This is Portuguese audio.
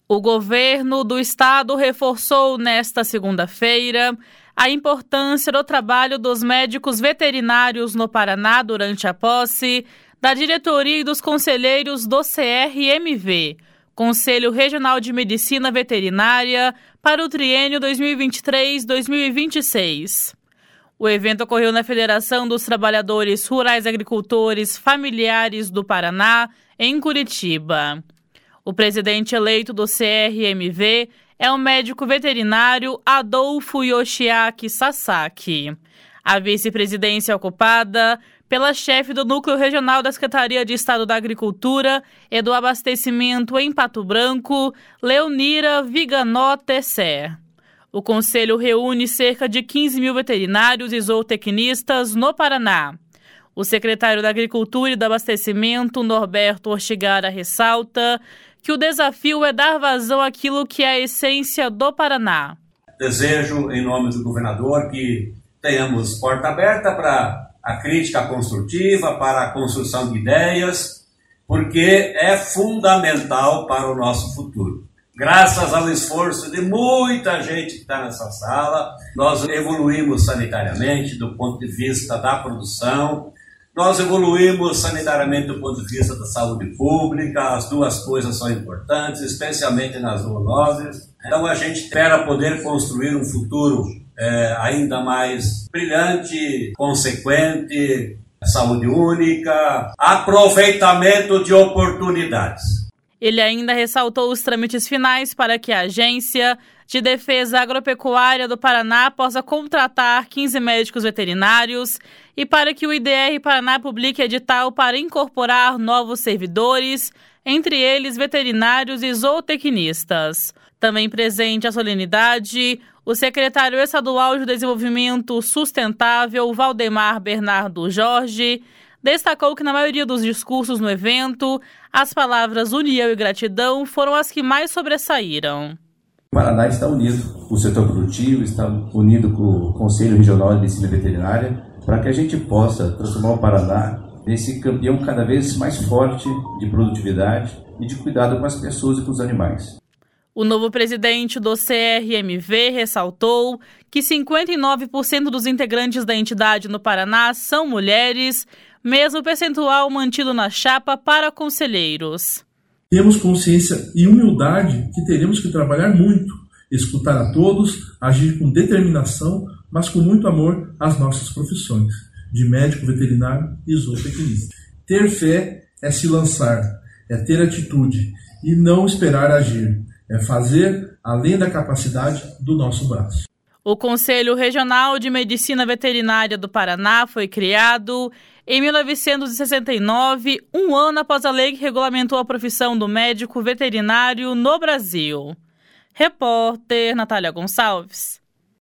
O governo do estado reforçou nesta segunda-feira a importância do trabalho dos médicos veterinários no Paraná durante a posse da diretoria e dos conselheiros do CRMV, Conselho Regional de Medicina Veterinária, para o triênio 2023-2026. O evento ocorreu na Federação dos Trabalhadores Rurais Agricultores Familiares do Paraná, em Curitiba. O presidente eleito do CRMV é o médico veterinário Adolfo Yoshiaki Sasaki. A vice-presidência é ocupada pela chefe do Núcleo Regional da Secretaria de Estado da Agricultura e do Abastecimento em Pato Branco, Leonira Viganó Tesser. O conselho reúne cerca de 15 mil veterinários e zootecnistas no Paraná. O secretário da Agricultura e do Abastecimento, Norberto Ortigara, ressalta que o desafio é dar vazão àquilo que é a essência do Paraná. Desejo, em nome do governador, que tenhamos porta aberta para a crítica construtiva, para a construção de ideias, porque é fundamental para o nosso futuro. Graças ao esforço de muita gente que está nessa sala, nós evoluímos sanitariamente do ponto de vista da produção, nós evoluímos sanitariamente do ponto de vista da saúde pública, as duas coisas são importantes, especialmente nas zoonoses. Então a gente espera poder construir um futuro ainda mais brilhante, consequente, saúde única, aproveitamento de oportunidades. Ele ainda ressaltou os trâmites finais para que a Agência de Defesa Agropecuária do Paraná possa contratar 15 médicos veterinários e para que o IDR Paraná publique edital para incorporar novos servidores, entre eles veterinários e zootecnistas. Também presente à solenidade, o secretário estadual de Desenvolvimento Sustentável, Valdemar Bernardo Jorge, destacou que na maioria dos discursos no evento, as palavras união e gratidão foram as que mais sobressaíram. O Paraná está unido, o setor produtivo está unido com o Conselho Regional de Medicina Veterinária, para que a gente possa transformar o Paraná nesse campeão cada vez mais forte de produtividade e de cuidado com as pessoas e com os animais. O novo presidente do CRMV ressaltou que 59% dos integrantes da entidade no Paraná são mulheres, mesmo percentual mantido na chapa para conselheiros. Temos consciência e humildade que teremos que trabalhar muito, escutar a todos, agir com determinação, mas com muito amor às nossas profissões, de médico veterinário e zootecnista. Ter fé é se lançar, é ter atitude e não esperar agir, é fazer além da capacidade do nosso braço. O Conselho Regional de Medicina Veterinária do Paraná foi criado em 1969, um ano após a lei que regulamentou a profissão do médico veterinário no Brasil. Repórter Natália Gonçalves.